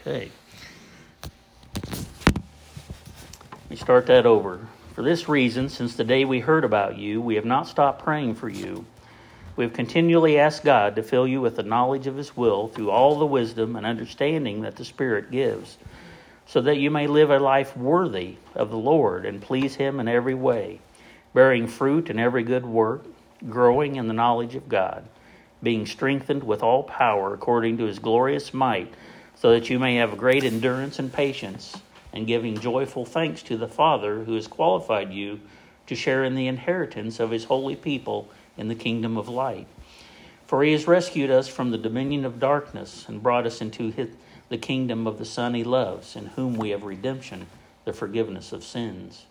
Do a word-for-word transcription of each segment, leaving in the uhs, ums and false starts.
Okay. We start that over. For this reason, since the day we heard about you, we have not stopped praying for you. We have continually asked God to fill you with the knowledge of His will through all the wisdom and understanding that the Spirit gives, so that you may live a life worthy of the Lord and please Him in every way, bearing fruit in every good work, growing in the knowledge of God, being strengthened with all power according to His glorious might, so that you may have great endurance and patience, and giving joyful thanks to the Father who has qualified you to share in the inheritance of His holy people in the kingdom of light. For He has rescued us from the dominion of darkness and brought us into his, the kingdom of the Son He loves, in whom we have redemption, the forgiveness of sins.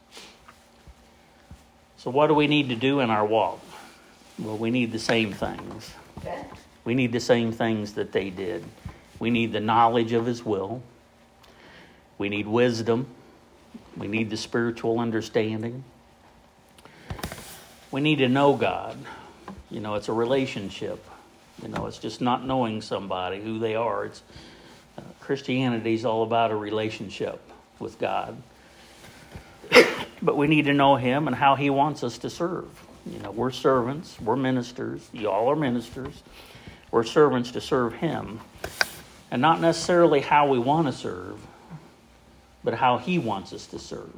So what do we need to do in our walk? Well, we need the same things. We need the same things that they did. We need the knowledge of His will. We need wisdom. We need the spiritual understanding. We need to know God. You know, it's a relationship. You know, it's just not knowing somebody, who they are. It's uh, Christianity is all about a relationship with God. But we need to know Him and how He wants us to serve. You know, we're servants. We're ministers. Y'all are ministers. We're servants to serve Him. And not necessarily how we want to serve, but how He wants us to serve.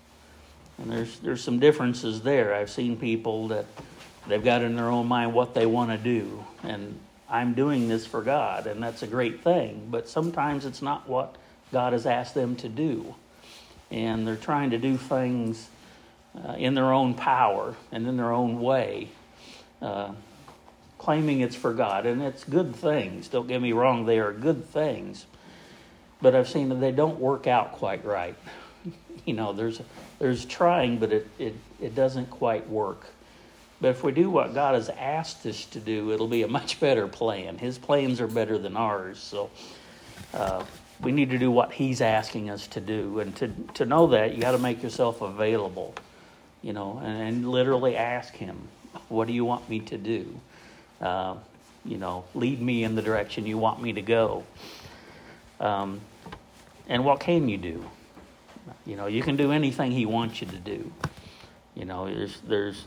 And there's there's some differences there. I've seen people that they've got in their own mind what they want to do. And I'm doing this for God, and that's a great thing. But sometimes it's not what God has asked them to do. And they're trying to do things uh, in their own power and in their own way, uh, claiming it's for God. And it's good things. Don't get me wrong, they are good things. But I've seen that they don't work out quite right. You know, there's there's trying, but it, it, it doesn't quite work. But if we do what God has asked us to do, it'll be a much better plan. His plans are better than ours. So uh, we need to do what He's asking us to do. And to, to know that, you got to make yourself available, you know, and, and literally ask Him, what do you want me to do? Uh, you know, lead me in the direction you want me to go. Um, and what can you do? You know, you can do anything He wants you to do. You know, there's, there's,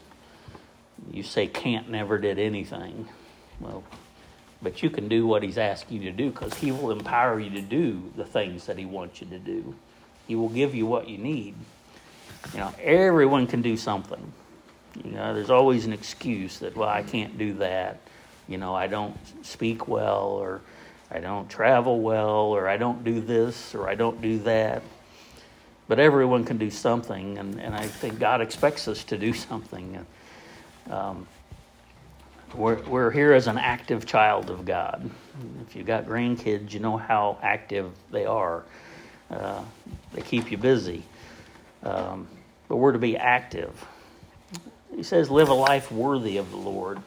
you say can't never did anything. Well, but you can do what He's asking you to do, because He will empower you to do the things that He wants you to do. He will give you what you need. You know, everyone can do something. You know, there's always an excuse that, well, I can't do that. You know, I don't speak well, or I don't travel well, or I don't do this, or I don't do that. But everyone can do something, and, and I think God expects us to do something. Um, we're, we're here as an active child of God. If you've got grandkids, you know how active they are. Uh, they keep you busy. Um, but we're to be active. He says, live a life worthy of the Lord.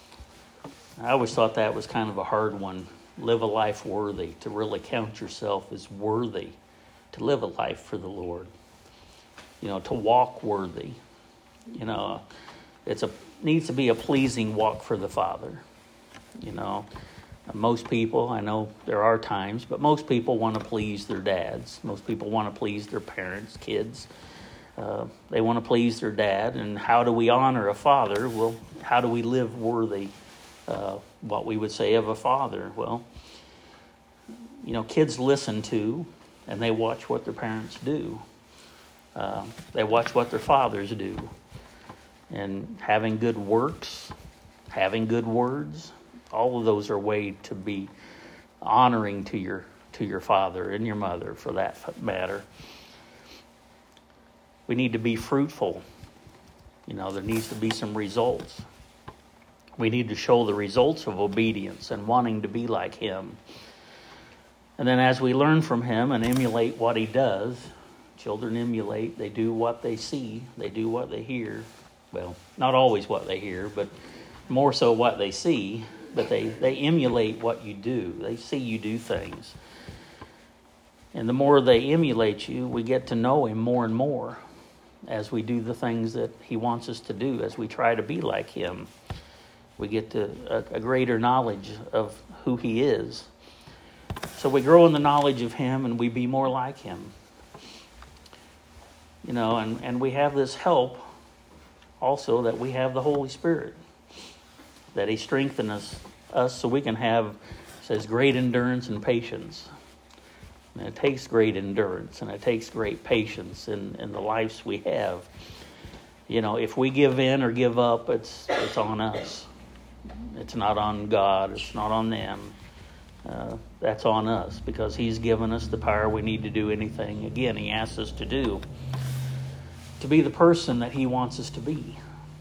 I always thought that was kind of a hard one. Live a life worthy, to really count yourself as worthy, to live a life for the Lord. You know, to walk worthy. You know, it's a needs to be a pleasing walk for the Father. You know, most people, I know there are times, but most people want to please their dads. Most people want to please their parents, kids. Uh, they want to please their dad. And how do we honor a father? Well, how do we live worthy? Uh, what we would say of a father? Well, you know, kids listen to and they watch what their parents do. Uh, they watch what their fathers do. And having good works, having good words, all of those are ways to be honoring to your to your father and your mother, for that matter. We need to be fruitful. You know, there needs to be some results. We need to show the results of obedience and wanting to be like Him. And then as we learn from Him and emulate what He does, children emulate, they do what they see, they do what they hear. Well, not always what they hear, but more so what they see. But they, they emulate what you do. They see you do things. And the more they emulate you, we get to know Him more and more as we do the things that He wants us to do, as we try to be like Him. We get to a, a greater knowledge of who He is. So we grow in the knowledge of him and we be more like him. You know, and, and we have this help also that we have the Holy Spirit. That he strengthens us, us so we can have, it says, great endurance and patience. And it takes great endurance and it takes great patience in, in the lives we have. You know, if we give in or give up, it's it's on us. It's not on God. It's not on them. Uh, that's on us because he's given us the power we need to do anything. Again, he asks us to do, to be the person that he wants us to be.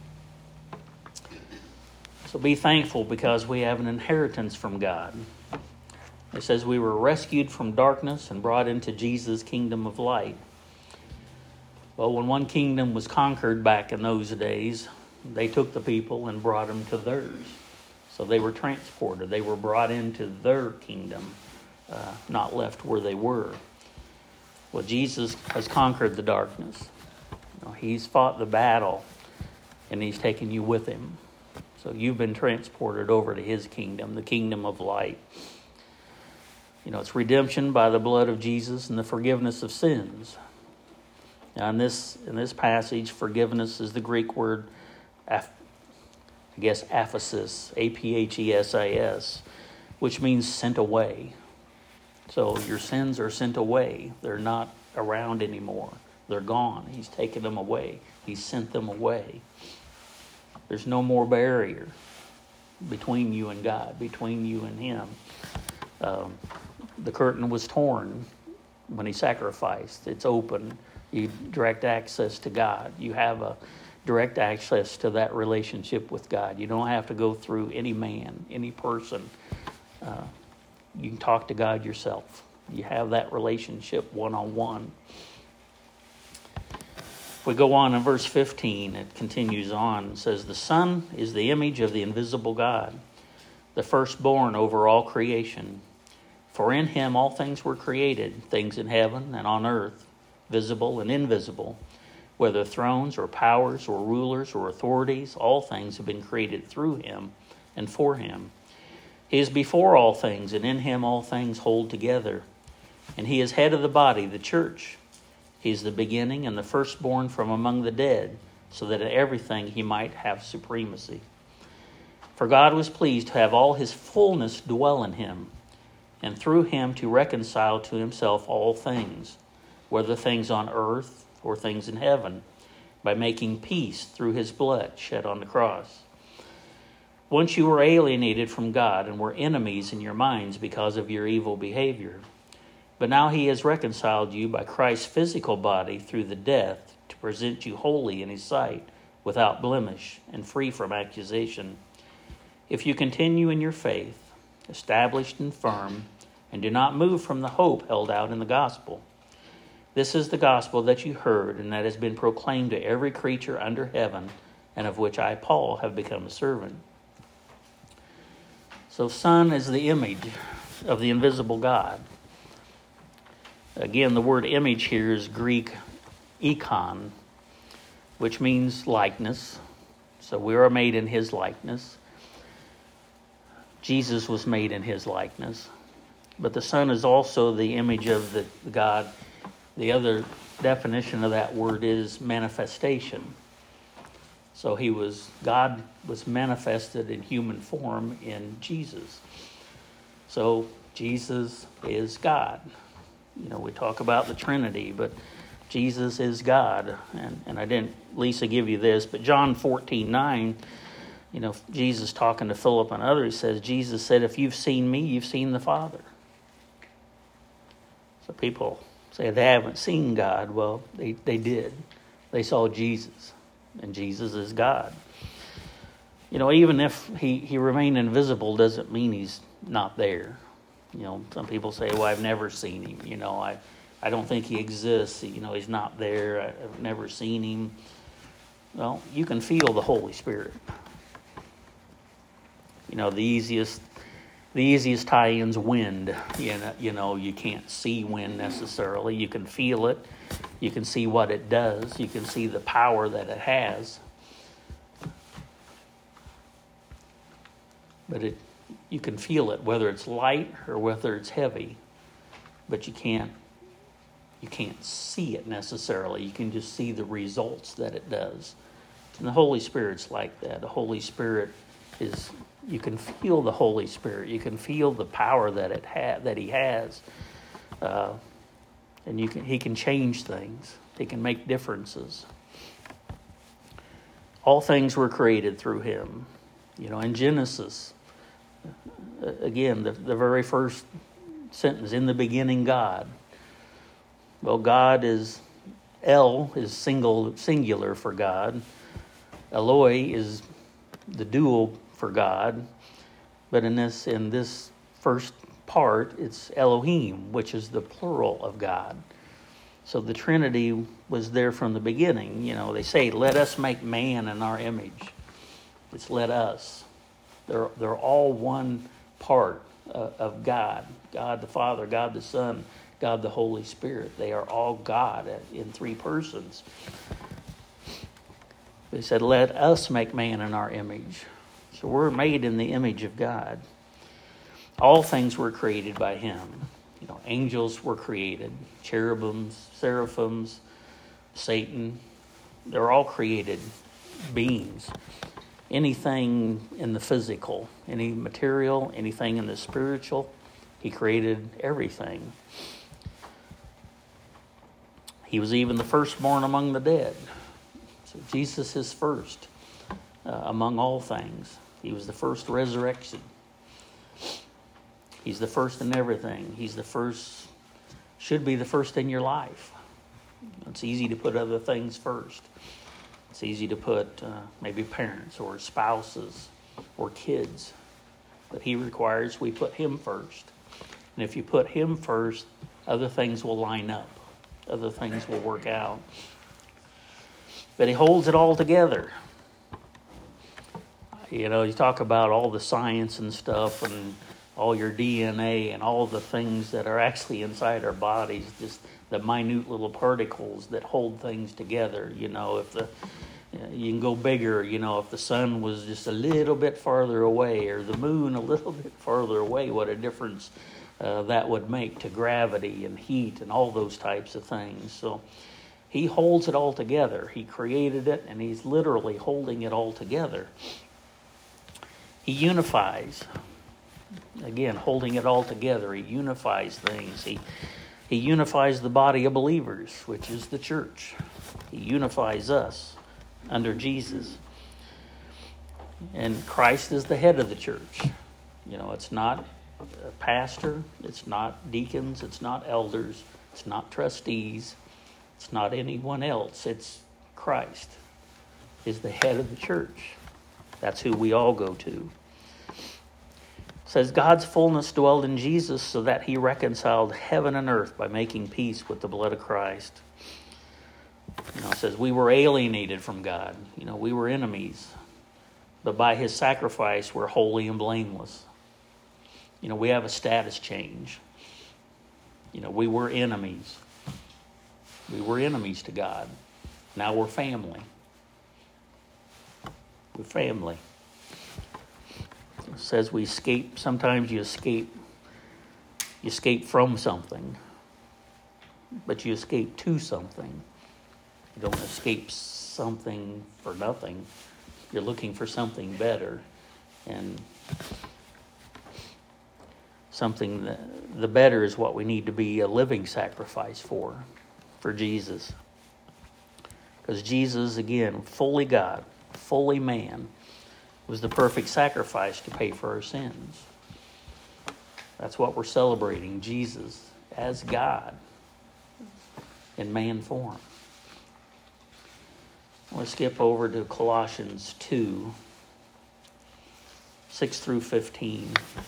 So be thankful because we have an inheritance from God. It says we were rescued from darkness and brought into Jesus' kingdom of light. Well, when one kingdom was conquered back in those days, they took the people and brought them to theirs. So they were transported. They were brought into their kingdom, uh, not left where they were. Well, Jesus has conquered the darkness. You know, he's fought the battle, and he's taken you with him. So you've been transported over to his kingdom, the kingdom of light. You know, it's redemption by the blood of Jesus and the forgiveness of sins. Now, in this in this passage, forgiveness is the Greek word, I guess, aphesis, A P H E S I S, which means sent away. So your sins are sent away. They're not around anymore. They're gone. He's taken them away. He sent them away. There's no more barrier between you and God, between you and him. Um, the curtain was torn when he sacrificed. It's open. You direct access to God. You have a direct access to that relationship with God. You don't have to go through any man, any person. Uh, you can talk to God yourself. You have that relationship one-on-one. If we go on in verse fifteen, it continues on and says, the Son is the image of the invisible God, the firstborn over all creation. For in him all things were created, things in heaven and on earth, visible and invisible, whether thrones or powers or rulers or authorities, all things have been created through him and for him. He is before all things, and in him all things hold together. And he is head of the body, the church. He is the beginning and the firstborn from among the dead, so that in everything he might have supremacy. For God was pleased to have all his fullness dwell in him, and through him to reconcile to himself all things, whether things on earth or things in heaven, by making peace through his blood shed on the cross. Once you were alienated from God and were enemies in your minds because of your evil behavior. But now he has reconciled you by Christ's physical body through the death to present you holy in his sight, without blemish and free from accusation. If you continue in your faith, established and firm, and do not move from the hope held out in the gospel. This is the gospel that you heard and that has been proclaimed to every creature under heaven, and of which I, Paul, have become a servant. So Son is the image of the invisible God. Again, the word image here is Greek ikon, which means likeness. So we are made in his likeness. Jesus was made in his likeness. But the Son is also the image of the God. The other definition of that word is manifestation. So he was, God was manifested in human form in Jesus. So Jesus is God. You know, we talk about the Trinity, but Jesus is God. And, and I didn't, Lisa, give you this, but John fourteen nine, you know, Jesus talking to Philip and others says, Jesus said, if you've seen me, you've seen the Father. So people say they haven't seen God. Well, they, they did. They saw Jesus, and Jesus is God. You know, even if he, he remained invisible doesn't mean he's not there. You know, some people say, well, I've never seen him. You know, I, I don't think he exists. You know, he's not there. I've never seen him. Well, you can feel the Holy Spirit. You know, the easiest the easiest tie-in's wind. You know, you know, you can't see wind necessarily. You can feel it. You can see what it does. You can see the power that it has. But it you can feel it, whether it's light or whether it's heavy. but you can't you can't see it necessarily. You can just see the results that it does. And the Holy Spirit's like that. The Holy Spirit is, you can feel the Holy Spirit. You can feel the power that it ha- that He has. Uh, and you can He can change things. He can make differences. All things were created through Him. You know, in Genesis, again, the, the very first sentence, in the beginning God. Well, God is, El is single, singular for God. Eloi is the dual for God. But in this, in this first part, it's Elohim, which is the plural of God. So the Trinity was there from the beginning. You know, they say, let us make man in our image. It's let us. They're, they're all one part uh, of God. God the Father, God the Son, God the Holy Spirit. They are all God in three persons. They said, let us make man in our image. So we're made in the image of God. All things were created by Him. You know, angels were created, cherubims, seraphims, Satan. They're all created beings. Anything in the physical, any material, anything in the spiritual, He created everything. He was even the firstborn among the dead. So Jesus is first uh, among all things. He was the first resurrection. He's the first in everything. He's the first, should be the first in your life. It's easy to put other things first. It's easy to put uh, maybe parents or spouses or kids. But He requires we put Him first. And if you put Him first, other things will line up. Other things will work out. But He holds it all together. You know, you talk about all the science and stuff and all your D N A and all the things that are actually inside our bodies, just the minute little particles that hold things together. You know, if the you can go bigger, you know, if the sun was just a little bit farther away or the moon a little bit farther away, what a difference uh, that would make to gravity and heat and all those types of things. So He holds it all together. He created it, and He's literally holding it all together. He unifies. Again, holding it all together. He unifies things. He, he unifies the body of believers, which is the church. He unifies us under Jesus. And Christ is the head of the church. You know, it's not a pastor. It's not deacons. It's not elders. It's not trustees. It's not anyone else. It's Christ is the head of the church. That's who we all go to. It says God's fullness dwelled in Jesus so that He reconciled heaven and earth by making peace with the blood of Christ. You know, it says we were alienated from God. You know, we were enemies. But by His sacrifice, we're holy and blameless. You know, we have a status change. You know, we were enemies. We were enemies to God. Now we're family. We're family. It says we escape. Sometimes you escape. You escape from something. But you escape to something. You don't escape something for nothing. You're looking for something better. And something that, the better is what we need to be a living sacrifice for. For Jesus. Because Jesus, again, fully God, fully man, was the perfect sacrifice to pay for our sins. That's what we're celebrating, Jesus as God in man form. Let's skip over to Colossians two, six through fifteen.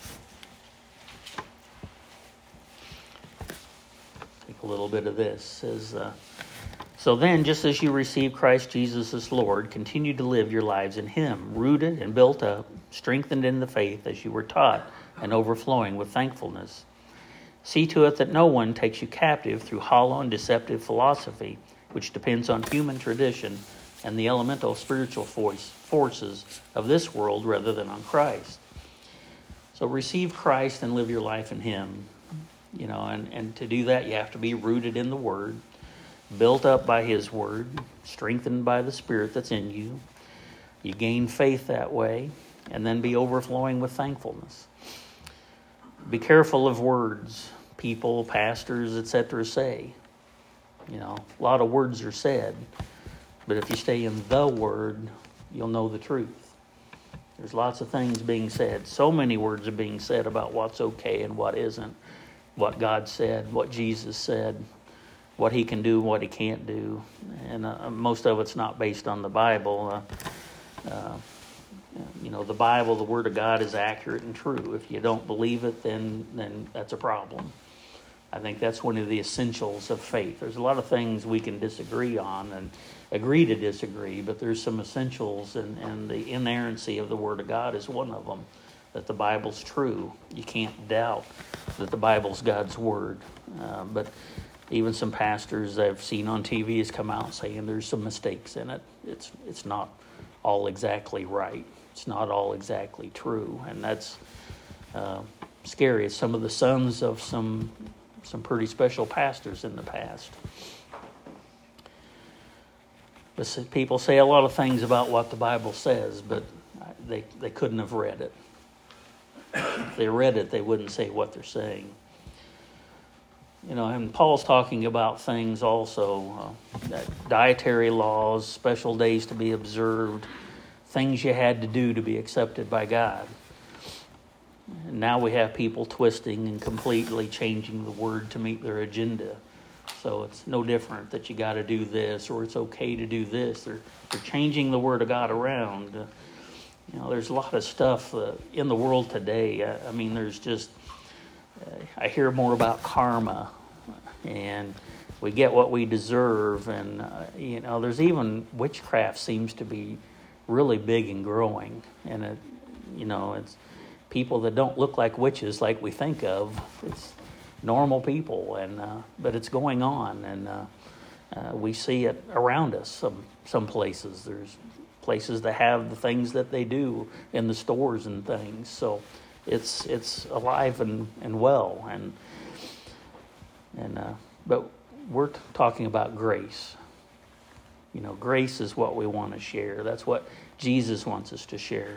Take a little bit of this. It says, uh, so then, just as you received Christ Jesus as Lord, continue to live your lives in Him, rooted and built up, strengthened in the faith as you were taught, and overflowing with thankfulness. See to it that no one takes you captive through hollow and deceptive philosophy, which depends on human tradition and the elemental spiritual force, forces of this world rather than on Christ. So receive Christ and live your life in Him. You know, and, and to do that, you have to be rooted in the Word, built up by His Word, strengthened by the Spirit that's in you. You gain faith that way, and then be overflowing with thankfulness. Be careful of words people, pastors, et cetera say. You know, a lot of words are said, but if you stay in the Word, you'll know the truth. There's lots of things being said. So many words are being said about what's okay and what isn't, what God said, what Jesus said, what He can do, what He can't do. And uh, most of it's not based on the Bible. Uh, uh, you know, the Bible, the Word of God, is accurate and true. If you don't believe it, then then that's a problem. I think that's one of the essentials of faith. There's a lot of things we can disagree on and agree to disagree, but there's some essentials, and, and the inerrancy of the Word of God is one of them, that the Bible's true. You can't doubt that the Bible's God's Word. Uh, but even some pastors I've seen on T V has come out saying there's some mistakes in it. It's it's not all exactly right. It's not all exactly true, and that's uh, scary. It's some of the sons of some some pretty special pastors in the past. But people say a lot of things about what the Bible says, but they they couldn't have read it. If they read it, they wouldn't say what they're saying. You know, and Paul's talking about things also, uh, that dietary laws, special days to be observed, things you had to do to be accepted by God. And now we have people twisting and completely changing the Word to meet their agenda. So it's no different that you got to do this or it's okay to do this. They're, they're changing the Word of God around. Uh, you know, there's a lot of stuff uh, in the world today. I, I mean, there's just... I hear more about karma, and we get what we deserve, and uh, you know, there's even witchcraft seems to be really big and growing, and it, you know, it's people that don't look like witches like we think of. It's normal people, and uh, but it's going on, and uh, uh, we see it around us. Some some places there's places that have the things that they do in the stores and things. So. It's it's alive and, and well, and and uh, but we're t- talking about grace. You know, grace is what we want to share. That's what Jesus wants us to share.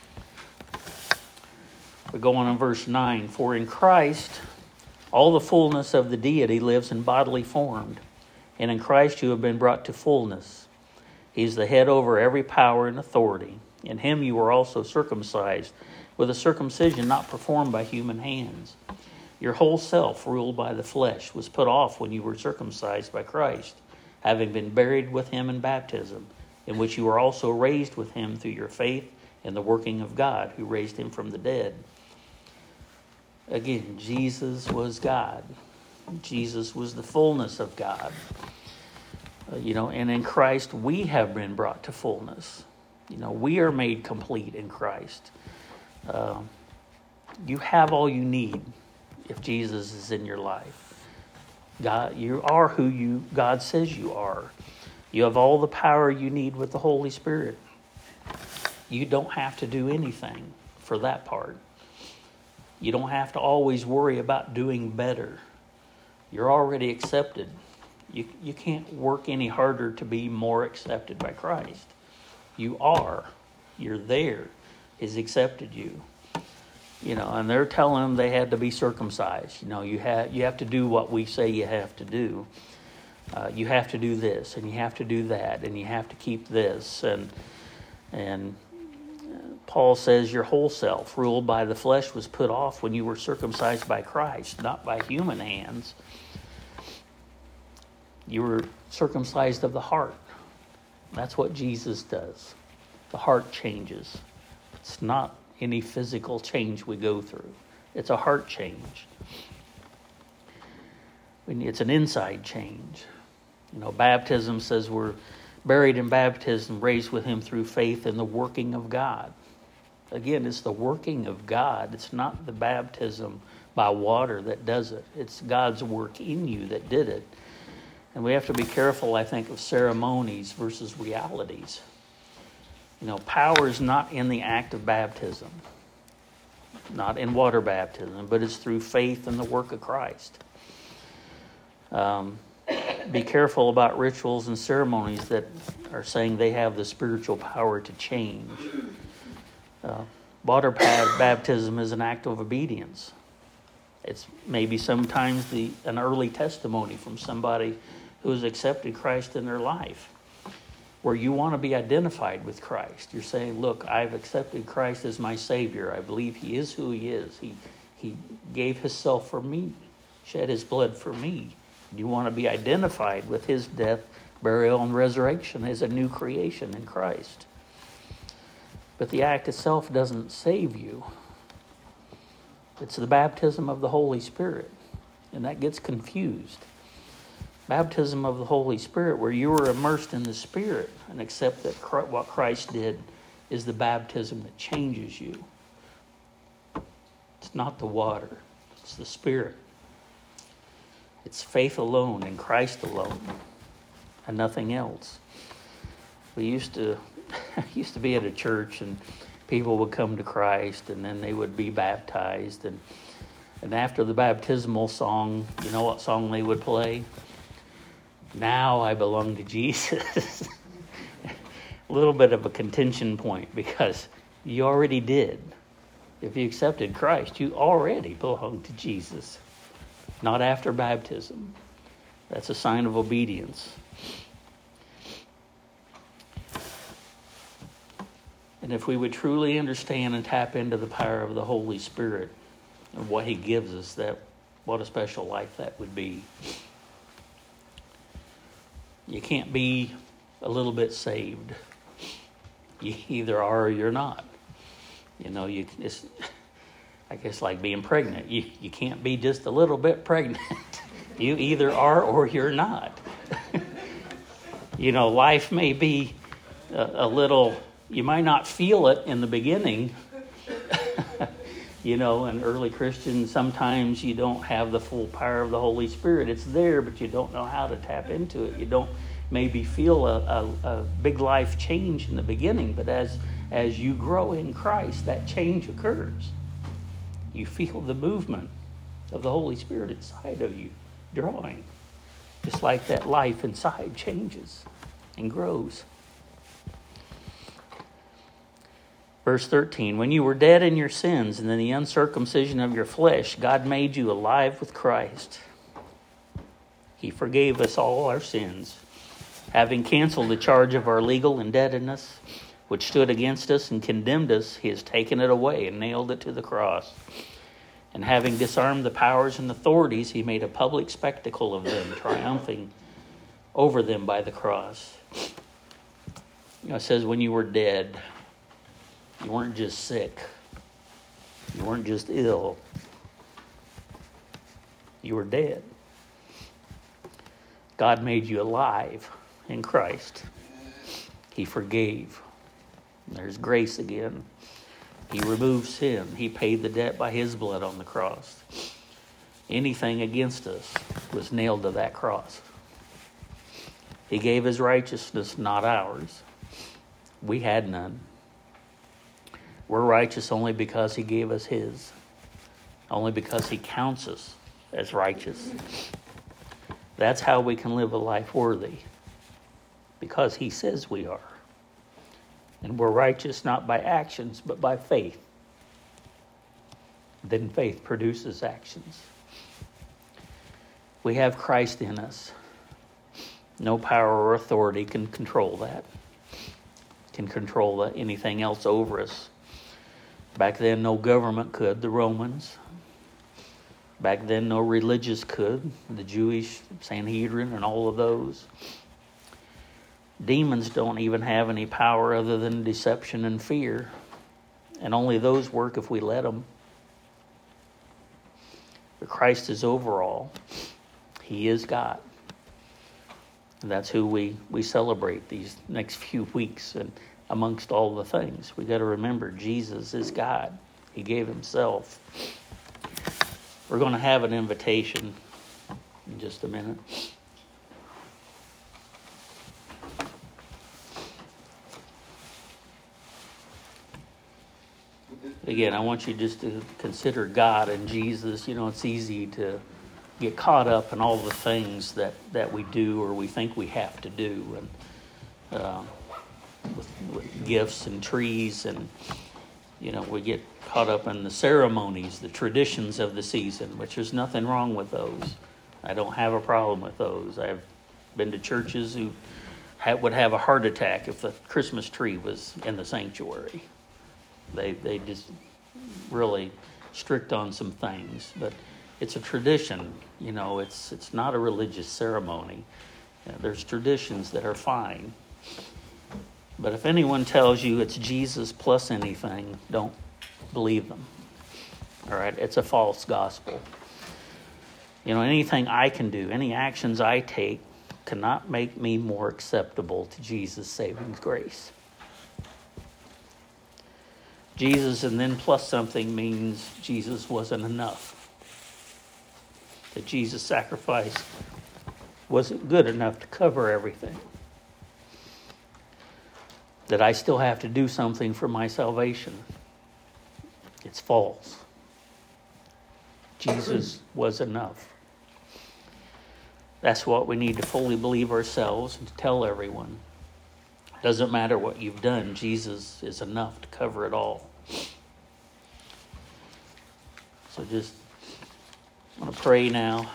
We go on in verse nine. For in Christ, all the fullness of the deity lives in bodily form, and in Christ you have been brought to fullness. He's the head over every power and authority. In Him you were also circumcised, with a circumcision not performed by human hands. Your whole self, ruled by the flesh, was put off when you were circumcised by Christ, having been buried with Him in baptism, in which you were also raised with Him through your faith in the working of God, who raised Him from the dead. Again, Jesus was God. Jesus was the fullness of God. Uh, you know, and in Christ we have been brought to fullness. You know, we are made complete in Christ. Uh, you have all you need if Jesus is in your life. God, you are who you God says you are. You have all the power you need with the Holy Spirit. You don't have to do anything for that part. You don't have to always worry about doing better. You're already accepted. You you can't work any harder to be more accepted by Christ. You are. You're there. He's accepted you. You know, and they're telling them they had to be circumcised. You know, you have you have to do what we say you have to do. Uh, you have to do this, and you have to do that, and you have to keep this. And and Paul says your whole self, ruled by the flesh, was put off when you were circumcised by Christ, not by human hands. You were circumcised of the heart. That's what Jesus does. The heart changes. It's not any physical change we go through. It's a heart change. It's an inside change. You know, baptism says we're buried in baptism, raised with Him through faith in the working of God. Again, it's the working of God. It's not the baptism by water that does it. It's God's work in you that did it. And we have to be careful, I think, of ceremonies versus realities. You know, power is not in the act of baptism. not in water baptism, but it's through faith in the work of Christ. Um, be careful about rituals and ceremonies that are saying they have the spiritual power to change. Uh, water baptism is an act of obedience. It's maybe sometimes the an early testimony from somebody who has accepted Christ in their life, where you want to be identified with Christ. You're saying, look, I've accepted Christ as my Savior. I believe He is who He is. He, he gave Himself for me, shed His blood for me. You want to be identified with His death, burial, and resurrection as a new creation in Christ. But the act itself doesn't save you. It's the baptism of the Holy Spirit, and that gets confused. Baptism of the Holy Spirit, where you are immersed in the Spirit and accept that what Christ did is the baptism that changes you. It's not the water, it's the Spirit. It's faith alone in Christ alone and nothing else. We used to used to be at a church and people would come to Christ and then they would be baptized, and and after the baptismal song, you know what song they would play? Now I belong to Jesus. A little bit of a contention point, because you already did. If you accepted Christ, you already belong to Jesus. Not after baptism. That's a sign of obedience. And if we would truly understand and tap into the power of the Holy Spirit and what He gives us, that what a special life that would be. You can't be a little bit saved. You either are or you're not. You know, you it's I guess like being pregnant. You you can't be just a little bit pregnant. You either are or you're not. You know, life may be a, a little, you might not feel it in the beginning. You know, and early Christians, sometimes you don't have the full power of the Holy Spirit. It's there, but you don't know how to tap into it. You don't maybe feel a, a, a big life change in the beginning, but as as you grow in Christ, that change occurs. You feel the movement of the Holy Spirit inside of you, drawing. Just like that life inside changes and grows. Verse thirteen, when you were dead in your sins and in the uncircumcision of your flesh, God made you alive with Christ. He forgave us all our sins, having canceled the charge of our legal indebtedness, which stood against us and condemned us. He has taken it away and nailed it to the cross. And having disarmed the powers and authorities, He made a public spectacle of them, triumphing over them by the cross. You know, it says when you were dead, you weren't just sick. You weren't just ill. You were dead. God made you alive in Christ. He forgave. There's grace again. He removed sin. He paid the debt by His blood on the cross. Anything against us was nailed to that cross. He gave His righteousness, not ours. We had none. We're righteous only because He gave us His. Only because He counts us as righteous. That's how we can live a life worthy. Because He says we are. And we're righteous not by actions, but by faith. Then faith produces actions. We have Christ in us. No power or authority can control that. Can control anything else over us. Back then, no government could, the Romans. Back then, no religious could, the Jewish Sanhedrin and all of those. Demons don't even have any power other than deception and fear. And only those work if we let them. But Christ is over all. He is God. And that's who we, we celebrate these next few weeks. And amongst all the things, we got to remember Jesus is God. He gave Himself. We're going to have an invitation in just a minute. again, I want you just to consider God and Jesus. You know, it's easy to get caught up in all the things that, that we do or we think we have to do, and uh, with, with gifts and trees, and you know, we get caught up in the ceremonies, the traditions of the season, which there's nothing wrong with those. I don't have a problem with those. I've been to churches who ha- would have a heart attack if the Christmas tree was in the sanctuary. They they just really strict on some things, but it's a tradition. You know, it's it's not a religious ceremony. Uh, there's traditions that are fine. But if anyone tells you it's Jesus plus anything, don't believe them. All right? It's a false gospel. You know, anything I can do, any actions I take, cannot make me more acceptable to Jesus' saving grace. Jesus and then plus something means Jesus wasn't enough. That Jesus' sacrifice wasn't good enough to cover everything. That I still have to do something for my salvation. It's false. Jesus was enough. That's what we need to fully believe ourselves and to tell everyone. It doesn't matter what you've done. Jesus is enough to cover it all. So just I'm going to pray now.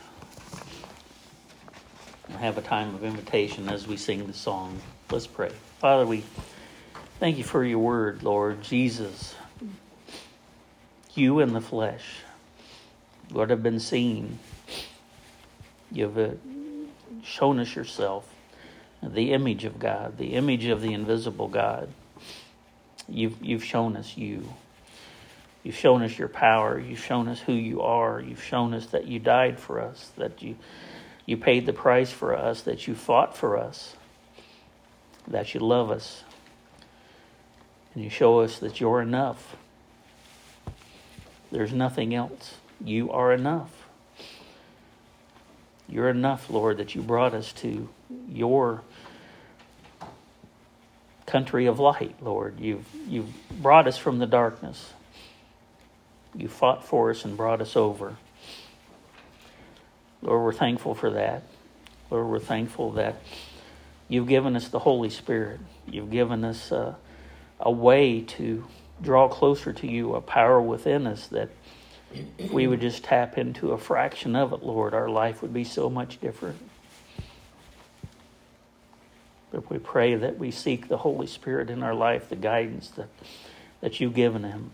We'll have a time of invitation as we sing the song. Let's pray. Father, we thank you for your word, Lord. Jesus, you in the flesh, Lord, have been seen. You've uh, shown us yourself, the image of God, the image of the invisible God. You've, you've shown us you. You've shown us your power. You've shown us who you are. You've shown us that you died for us, that you, you paid the price for us, that you fought for us, that you love us. And you show us that you're enough. There's nothing else. You are enough. You're enough, Lord, that you brought us to your country of light, Lord. You've, you've brought us from the darkness. You fought for us and brought us over. Lord, we're thankful for that. Lord, we're thankful that you've given us the Holy Spirit. You've given us a, a way to draw closer to you, a power within us that if we would just tap into a fraction of it, Lord, our life would be so much different. But we pray that we seek the Holy Spirit in our life, the guidance that, that you've given him.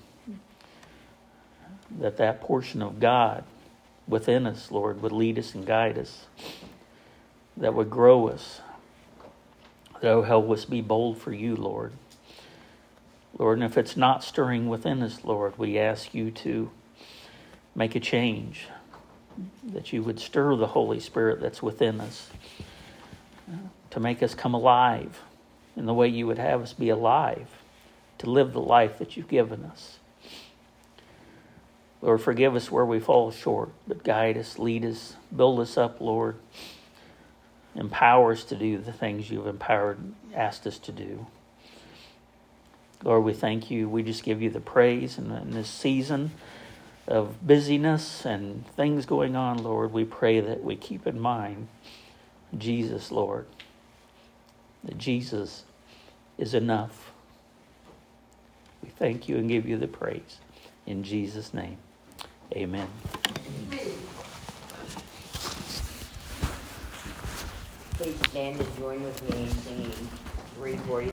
That that portion of God within us, Lord, would lead us and guide us. That would grow us. That would help us be bold for you, Lord. Lord, and if it's not stirring within us, Lord, we ask you to make a change. That you would stir the Holy Spirit that's within us to make us come alive in the way you would have us be alive, to live the life that you've given us. Lord, forgive us where we fall short, but guide us, lead us, build us up, Lord. Empower us to do the things you've empowered, asked us to do. Lord, we thank you. We just give you the praise in, in this season of busyness and things going on, Lord. We pray that we keep in mind Jesus, Lord, that Jesus is enough. We thank you and give you the praise. In Jesus' name, amen. Please stand and join with me in singing three forty.